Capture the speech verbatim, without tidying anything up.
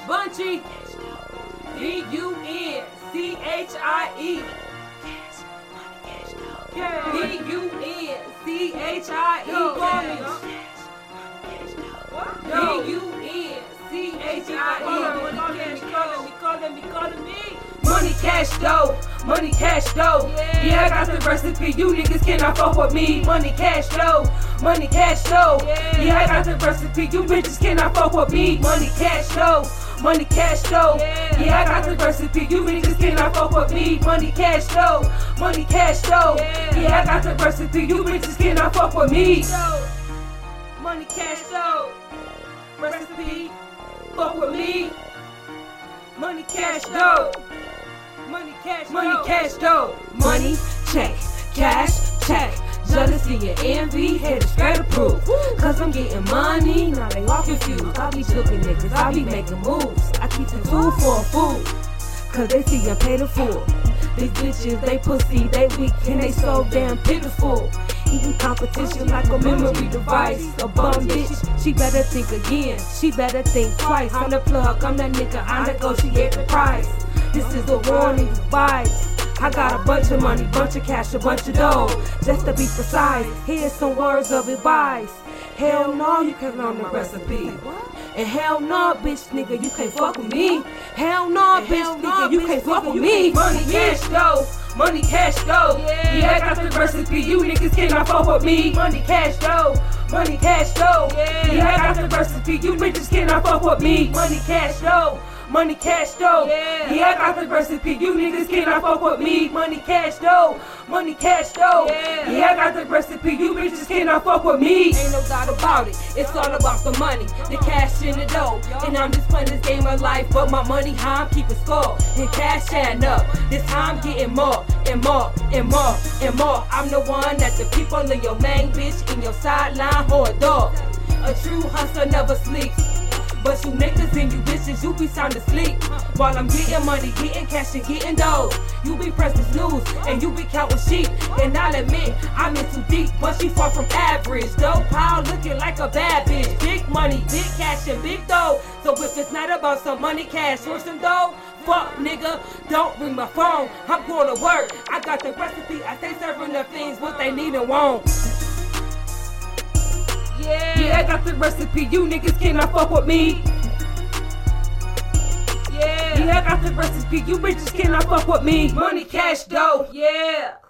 Bunchy. B U N C H I E. B U N C H I E. B U N C H I E. Calling me, calling me, calling me. Money, cash, dough. Money, cash, dough. Yeah, I got the recipe. You niggas cannot fuck with me. Money, cash, dough. Money, cash, dough. Yeah, I got the recipe. You bitches cannot fuck with me. Money, cash, dough. Money, cash, dough. Yeah, I got the recipe. You niggas cannot fuck with me. Money, cash, dough. Money, cash, dough. Yeah, I got the recipe. You bitches cannot fuck with me. Money, cash, dough. Recipe. Fuck with me. Money, cash, dough. Money, cash, money, cash, dough. Money, check, cash, check. Jealousy and envy, haters straight approved. Cause I'm getting money, now they all confused. I be joking niggas, I be making moves. I keep the two for a fool, cause they see I'm paid in full. These bitches, they pussy, they weak, and they so damn pitiful. Eating competition like a memory device. A bum bitch, she better think again. She better think twice. I'm the plug, I'm that nigga, I negotiate the price. This is a warning, vibes. I got a bunch of money, bunch of cash, a bunch of dough. Just to be precise, here's some words of advice. Hell no, you can't learn the recipe. And hell no, bitch nigga, you can't fuck with me. Hell no, bitch nigga, you can't fuck with me. Money, cash, dough. Money, cash, dough. Yeah, I got the recipe. You niggas cannot fuck with me. Money, cash, dough. Money, cash, dough. Yeah, I got the recipe. You bitches cannot fuck with me. Money, cash, dough. Money, cash, dough. Yeah, I got the recipe. You niggas cannot fuck with me. Money, cash, dough. Money, cash, dough. Yeah, I got the recipe. You bitches cannot fuck with me. Ain't no doubt about it. It's all about the money, the cash in the dough. And I'm just playing this game of life, but my money, how I'm keeping score. And cash adding up. This time I'm getting more and more and more and more. I'm the one that the people in your main bitch in your sideline whore dog. A true hustler never sleeps. But you niggas and you bitches, you be sound asleep. While I'm getting money, getting cash and getting dough. You be pressing snooze and you be counting sheep. And I'll admit, I'm in too deep, but she far from average. Dope pile looking like a bad bitch. Big money, big cash and big dough. So if it's not about some money, cash or some dough, fuck nigga, don't ring my phone. I'm going to work, I got the recipe. I stay serving the things what they need and want. Yeah. yeah, I got the recipe. You niggas cannot fuck with me. Yeah, yeah, I got the recipe. You bitches cannot fuck with me. Money, cash, dough. Yeah.